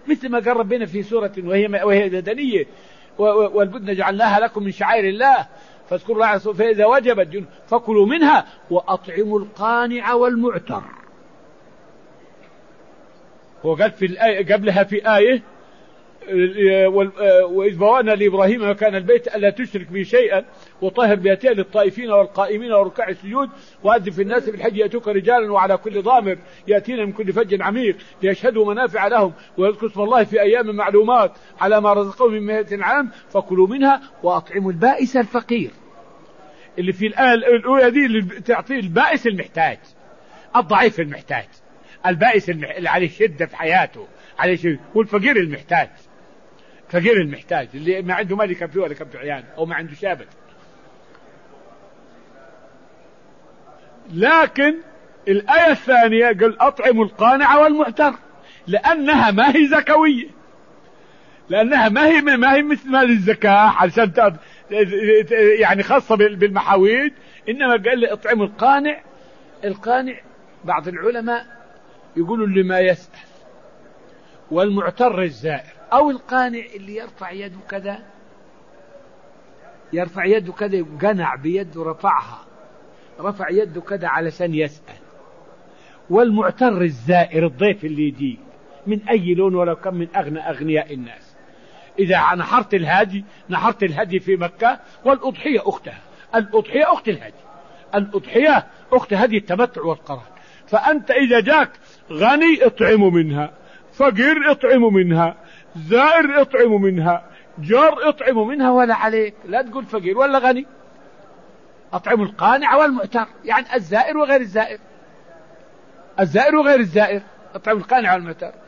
مثل ما قال ربنا في سورة وهي مدنية: والبدن جعلناها لكم من شعائر الله فاذكروا الله فإذا وجبت فكلوا منها وأطعموا القانع والمعتر. هو قال في الآية قبلها في آية: وإذ بوأنا لإبراهيم مكان البيت ألا تشرك بي شيئا وطهر بيتي للطائفين والقائمين وركع السجود وأذن في الناس بالحج يأتوك رجالا وعلى كل ضامر يأتينا من كل فج عميق ليشهدوا منافع لهم ويذكروا اسم الله في أيام معلومات على ما رزقهم من بهيمة الأنعام فكلوا منها وأطعموا البائس الفقير. اللي في الآية الأولى دي اللي تعطيه البائس المحتاج، الضعيف المحتاج، البائس اللي عليه شدة في حياته عليه شيء، والفقير المحتاج، فقير المحتاج اللي ما عنده مال يكفيه ولا يكفي عياله أو ما عنده شابت. لكن الآية الثانية قال: أطعموا القانع والمعتر، لأنها ما هي زكوية، لأنها ما هي مثل مال الزكاة علشان يعني خاصة بالمحاويج، إنما قال لي أطعموا القانع. القانع بعض العلماء يقولوا اللي ما يسأل، والمعتر الزائر، أو القانع اللي يرفع يده كذا، يرفع يده كذا، قنع بيده رفع يده كذا علشان يسأل. والمعتر الزائر الضيف اللي يجي من أي لون ولو كان من أغنى أغنياء الناس. إذا نحرت الهدي في مكة، والأضحية أختها، الأضحية أخت الهدي، الأضحية أخت هدي التمتع والقران. فأنت إذا جاك غني اطعموا منها، فقير اطعموا منها، زائر اطعموا منها، جار اطعموا منها، ولا عليك لا تقول فقير ولا غني. اطعموا القانع والمعتر، يعني الزائر وغير الزائر، الزائر وغير الزائر، اطعموا القانع والمعتر.